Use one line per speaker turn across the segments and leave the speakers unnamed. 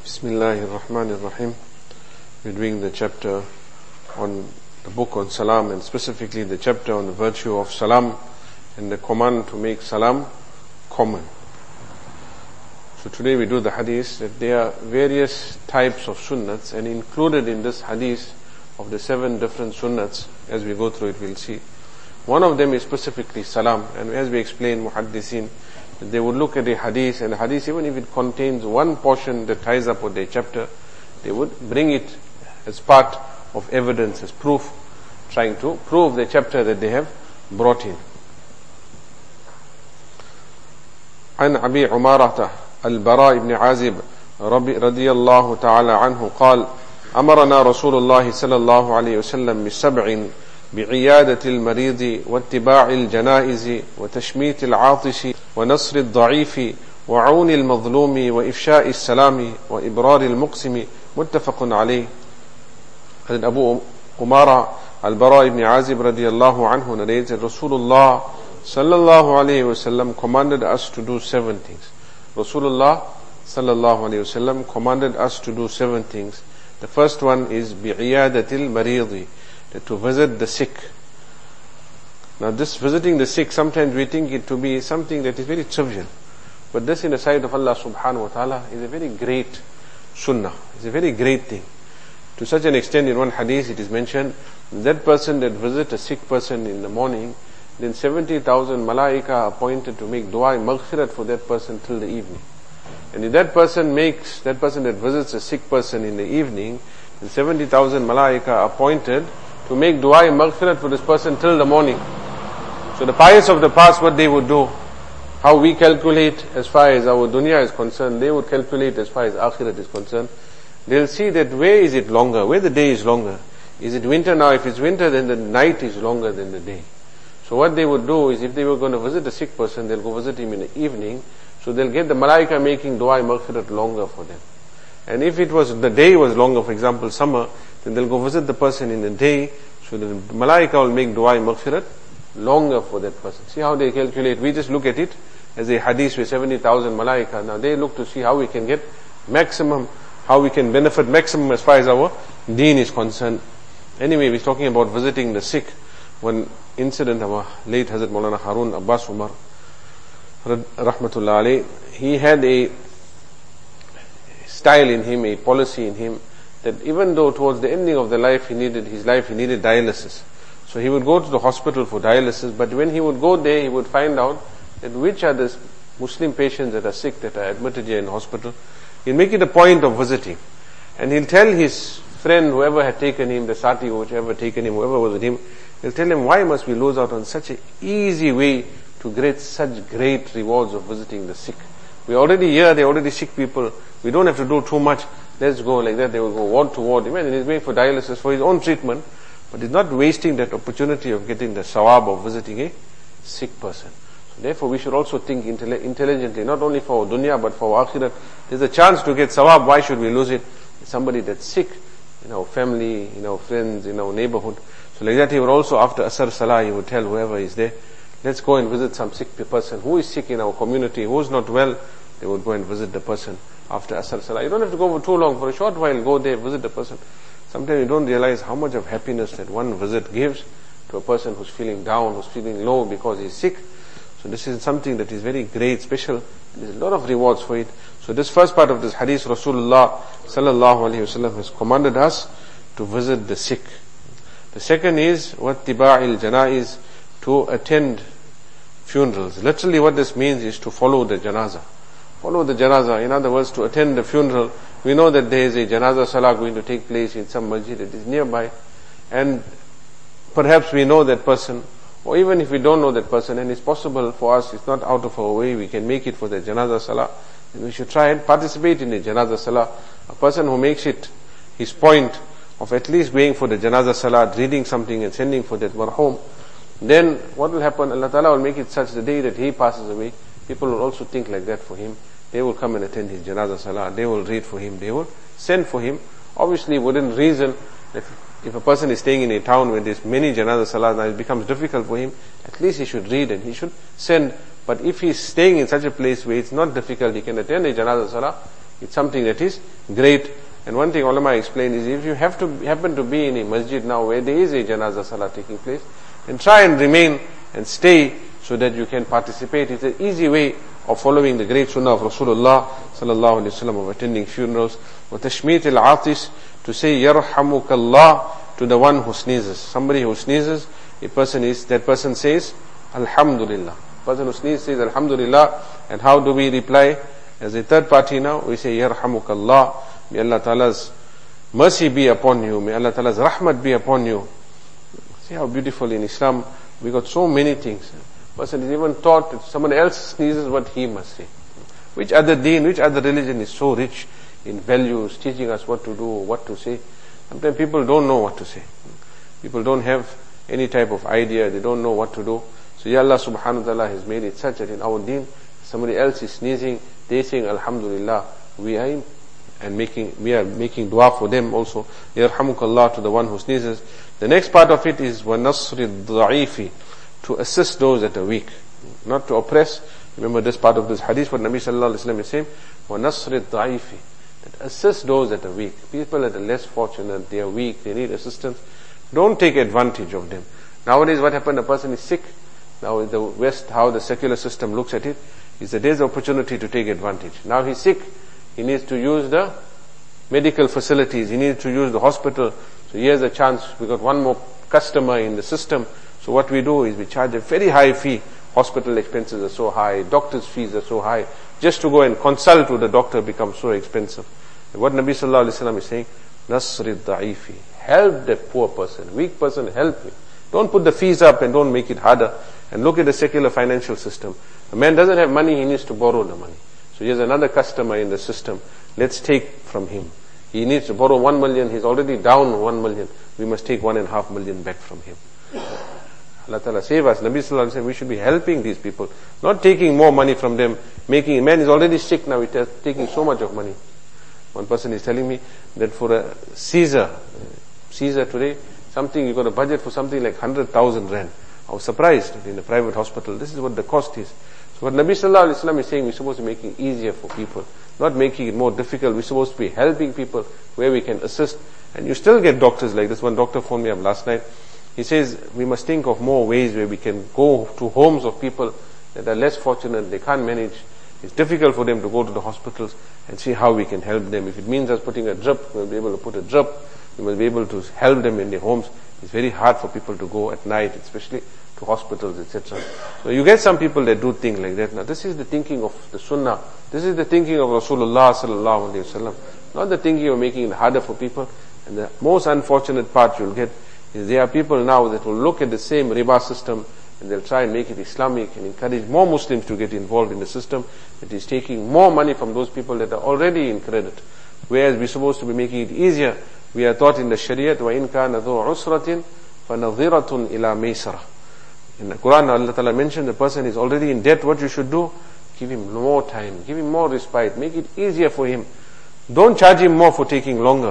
Bismillahirrahmanirrahim. We're doing the chapter on the book on salam, and specifically the chapter on the virtue of salam and the command to make salam common. So today we do the hadith that there are various types of sunnats, and included in this hadith of the 7 different sunnats, as we go through it we'll see. One of them is specifically salam, and as we explain muhaddithin, they would look at the hadith, and the hadith, even if it contains one portion that ties up with their chapter, they would bring it as part of evidence, as proof, trying to prove the chapter that they have brought in. عن أبي عمارة البراء بن عازب رضي الله تعالى عنه قال أمرنا رسول الله صلى الله عليه وسلم ب7 بعيادة المريض واتباع الجنائز وتشميت العاطش ونصر الضعيف وعون المظلوم وإفشاء السلام وإبرار المقسم متفق عليه. And Abu Umara al-Bara ibn Azib radiyallahu anhu narrates that Rasulullah sallallahu alayhi wasallam commanded us to do 7 things. Rasulullah sallallahu alayhi wasallam commanded us to do 7 things. The first one is bi'iyadatil maridi, to visit the sick. Now this visiting the sick, sometimes we think it to be something that is very trivial, but this in the sight of Allah subhanahu wa ta'ala is a very great sunnah. It's a very great thing. To such an extent, in one hadith it is mentioned, that person that visits a sick person in the morning, then 70,000 malaika are appointed to make dua maghfirat for that person till the evening. And if that person that visits a sick person in the evening, then 70,000 malaika are appointed to make dua maghfirat for this person till the morning. So the pious of the past, what they would do, how we calculate as far as our dunya is concerned, they would calculate as far as akhirat is concerned. They'll see that where is it longer, where the day is longer. Is it winter now? If it's winter, then the night is longer than the day. So what they would do is, if they were going to visit a sick person, they'll go visit him in the evening, so they'll get the malaika making dua maghfirat longer for them. And if it was, the day was longer, for example summer, then they'll go visit the person in the day, so the malaika will make dua maghfirat longer for that person. See how they calculate. We just look at it as a hadith with 70,000 malaika. Now they look to see how we can get maximum, how we can benefit maximum as far as our deen is concerned. Anyway, we're talking about visiting the sick. One incident, our late Hazrat Maulana Harun Abbas Umar rahmatullah alayh, he had a style in him, a policy in him, that even though towards the ending of his life he needed dialysis. So he would go to the hospital for dialysis, but when he would go there, he would find out that which are the Muslim patients that are sick, that are admitted here in the hospital. He'll make it a point of visiting. And he'll tell his friend, whoever had taken him, the sati, whichever taken him, whoever was with him, he'll tell him, why must we lose out on such an easy way to get such great rewards of visiting the sick? We're already here, they're already sick people. We don't have to do too much. Let's go like that. They will go ward to ward. Even he's going for dialysis for his own treatment, but he's not wasting that opportunity of getting the sawab of visiting a sick person. So therefore we should also think intelligently, not only for our dunya but for our akhirat. There's a chance to get sawab, why should we lose it? Somebody that's sick in our family, in our friends, in our neighborhood. So like that he would also, after Asr Salah, he would tell whoever is there, let's go and visit some sick person. Who is sick in our community, who is not well, they would go and visit the person after Asr Salah. You don't have to go for too long, for a short while, go there, visit the person. Sometimes you don't realize how much of happiness that one visit gives to a person who's feeling down, who's feeling low because he's sick. So this is something that is very great, special. There's a lot of rewards for it. So this first part of this hadith, Rasulullah sallallahu alaihi wasallam has commanded us to visit the sick. The second is wattiba'il janaiz, to attend funerals. Literally what this means is to follow the janazah. Follow the janazah. In other words, to attend the funeral. We know that there is a janazah salah going to take place in some masjid that is nearby, and perhaps we know that person, or even if we don't know that person, and it's possible for us, it's not out of our way, we can make it for the janazah salah, then we should try and participate in the janazah salah. A person who makes it his point of at least going for the janazah salah, reading something and sending for that marhum, then what will happen? Allah Ta'ala will make it such the day that he passes away, people will also think like that for him. They will come and attend his janazah salah, they will read for him, they will send for him. Obviously within reason, if a person is staying in a town where there's many janazah salah, now it becomes difficult for him, at least he should read and he should send. But if he's staying in such a place where it's not difficult, he can attend a janazah salah, It's something that is great. And one thing ulama explained is, if you happen to be in a masjid now where there is a janazah salah taking place, then try and remain and stay so that you can participate. It's an easy way of following the great sunnah of Rasulullah sallallahu alaihi wasallam, of attending funerals. Wa tashmeet al-atis, to say yarhamukallah to the one who sneezes. Somebody who sneezes, that person says alhamdulillah. Person who sneezes says alhamdulillah. And how do we reply? As a third party now, we say yarhamukallah. May Allah Ta'ala's mercy be upon you. May Allah Ta'ala's rahmat be upon you. See how beautiful in Islam we got so many things. Person is even taught if someone else sneezes, what he must say. Which other deen, which other religion is so rich in values, teaching us what to do, what to say? Sometimes people don't know what to say. People don't have any type of idea, they don't know what to do. So Ya Allah subhanahu wa ta'ala has made it such that in our deen, somebody else is sneezing, they saying alhamdulillah, we are making dua for them also. Yarhamukallah to the one who sneezes. The next part of it is وَنَصْرِ الضَّعِيفِ, to assist those that are weak, not to oppress. Remember this part of this hadith, what Nabi sallallahu alaihi wasallam is saying, وَنَصْرِ الضَّعِيفِ, that assist those that are weak. People that are less fortunate, they are weak, they need assistance. Don't take advantage of them. Nowadays what happened, a person is sick. Now in the West, how the secular system looks at it, is that there's opportunity to take advantage. Now he's sick, he needs to use the medical facilities, he needs to use the hospital. So here's a chance, we got one more customer in the system. So what we do is we charge a very high fee. Hospital expenses are so high, doctor's fees are so high. Just to go and consult with the doctor becomes so expensive. And what Nabi sallallahu alaihi wasallam is saying, Nasri da'ifi, help the poor person, weak person, help him. Don't put the fees up and don't make it harder. And look at the secular financial system. A man doesn't have money, he needs to borrow the money. So here's another customer in the system. Let's take from him. He needs to borrow 1 million, he's already down 1 million. We must take 1.5 million back from him. Allah Ta'ala save us. Nabi Sallallahu Alaihi Wasallam, we should be helping these people, not taking more money from them, a man is already sick now, he's taking so much of money. One person is telling me that for a Caesar today, you got a budget for something like 100,000 rand. I was surprised that in a private hospital, this is what the cost is. So what Nabi Sallallahu Alaihi Wasallam is saying, we're supposed to be making it easier for people, not making it more difficult. We're supposed to be helping people where we can assist. And you still get doctors like this. One doctor phoned me up last night. He says we must think of more ways where we can go to homes of people that are less fortunate, they can't manage. It's difficult for them to go to the hospitals, and see how we can help them. If it means us putting a drip, we'll be able to put a drip. We will be able to help them in their homes. It's very hard for people to go at night, especially to hospitals, etc. So you get some people that do things like that. Now this is the thinking of the Sunnah. This is the thinking of Rasulullah sallallahu alaihi wasallam. Not the thinking of making it harder for people. And the most unfortunate part you'll get is there are people now that will look at the same riba system and they'll try and make it Islamic and encourage more Muslims to get involved in the system that is taking more money from those people that are already in credit. Whereas we're supposed to be making it easier. We are taught in the Shariat, وَإِن كَانَ ذُو عُسْرَةٍ فَنَظِرَةٌ إِلَى مَيْسَرَةٍ. In the Quran, Allah Ta'ala mentioned the person is already in debt. What you should do? Give him more time. Give him more respite. Make it easier for him. Don't charge him more for taking longer.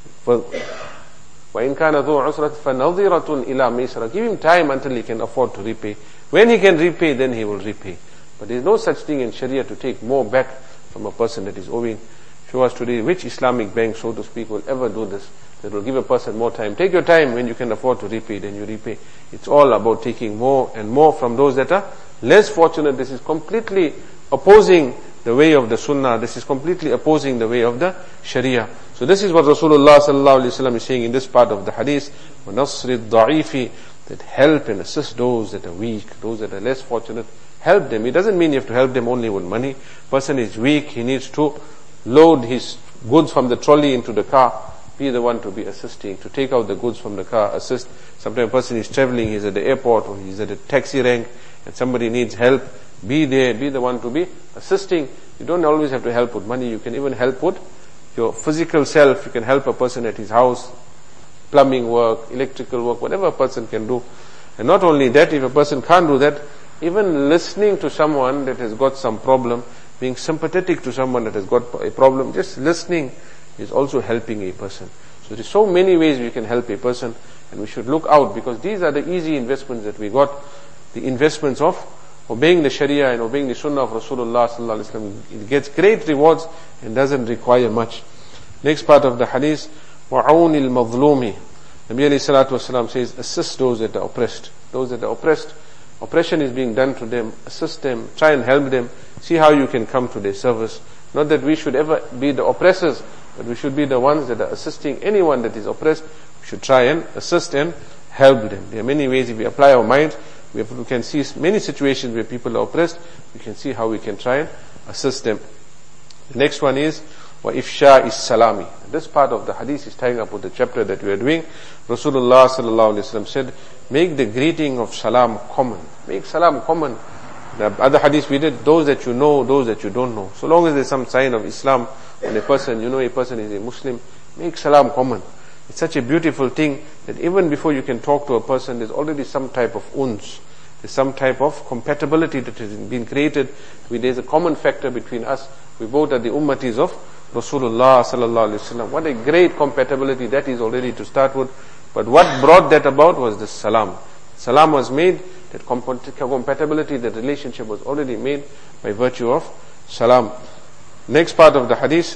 وَإِن كَانَ ذُو عُسْرَةٍ فَنَظِرَةٌ إِلَى مَيْسَرَةٍ. Give him time until he can afford to repay. When he can repay, then he will repay. But there is no such thing in Sharia to take more back from a person that is owing. Show us today which Islamic bank, so to speak, will ever do this. That will give a person more time. Take your time. When you can afford to repay, then you repay. It's all about taking more and more from those that are less fortunate. This is completely opposing the way of the Sunnah. This is completely opposing the way of the Sharia. So this is what Rasulullah sallallahu alaihi wasallam is saying in this part of the hadith. وَنَصْرِ الضَّعِيفِ, that help and assist those that are weak, those that are less fortunate. Help them. It doesn't mean you have to help them only with money. Person is weak, he needs to load his goods from the trolley into the car. Be the one to be assisting, to take out the goods from the car, assist. Sometimes a person is traveling, he's at the airport or he's at a taxi rank and somebody needs help. Be there, be the one to be assisting. You don't always have to help with money. You can even help with your physical self. You can help a person at his house, plumbing work, electrical work, whatever a person can do. And not only that, if a person can't do that, even listening to someone that has got some problem, being sympathetic to someone that has got a problem, just listening is also helping a person. So there's so many ways we can help a person, and we should look out, because these are the easy investments that we got, the investments of obeying the Sharia and obeying the Sunnah of Rasulullah sallallahu alaihi wasallam, it gets great rewards and doesn't require much. Next part of the hadith, وَعَوْنِ الْمَظْلُومِ. Nabi alayhi salatu wasalam says, assist those that are oppressed. Those that are oppressed, oppression is being done to them, assist them, try and help them, see how you can come to their service. Not that we should ever be the oppressors, but we should be the ones that are assisting anyone that is oppressed. We should try and assist and help them. There are many ways. If we apply our minds, we can see many situations where people are oppressed. We can see how we can try and assist them. The next one is وَإِفْشَاءِ السَّلَامِ. This part of the hadith is tying up with the chapter that we are doing. Rasulullah sallallahu alaihi wasallam said, make the greeting of salam common. Make salam common. The other hadith we did, those that you know, those that you don't know. So long as there's some sign of Islam on a person, you know a person is a Muslim, make salam common. It's such a beautiful thing that even before you can talk to a person, there's already some type of uns. There's some type of compatibility that has been created. There's a common factor between us. We both are the ummatis of Rasulullah sallallahu alaihi wasallam. What a great compatibility that is already to start with. But what brought that about was the salam. Salam was made, that compatibility, that relationship was already made by virtue of salam. Next part of the hadith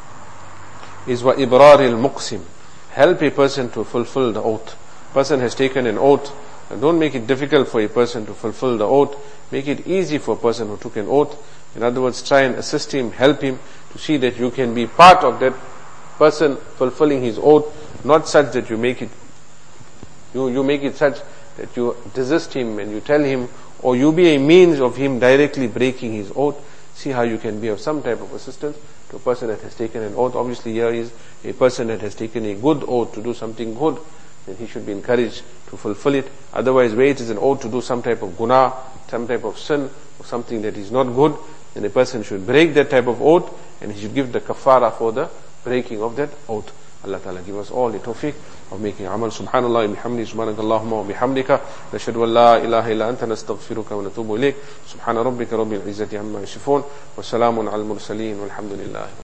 is وَإِبْرَارِ الْمُقْسِمِ. Help a person to fulfill the oath. Person has taken an oath. And don't make it difficult for a person to fulfill the oath. Make it easy for a person who took an oath. In other words, try and assist him, help him to see that you can be part of that person fulfilling his oath. Not such that you make it such that you desist him and you tell him, or you be a means of him directly breaking his oath. See how you can be of some type of assistance to a person that has taken an oath. Obviously here is a person that has taken a good oath to do something good, then he should be encouraged to fulfill it. Otherwise, where it is an oath to do some type of guna, some type of sin, or something that is not good, then a person should break that type of oath, and he should give the kafara for the breaking of that oath. Allah Ta'ala give us all the tawfiq of making amal. Subhanallah bihamdi, subhanakallahumma wa bihamdika, nashhadu an la ilaha illa anta, nastaghfiruka wa natubu ilayk. Subhana rabbika rabbil izzati amma yasifun, wa salamun al mursaleen, walhamdulillah.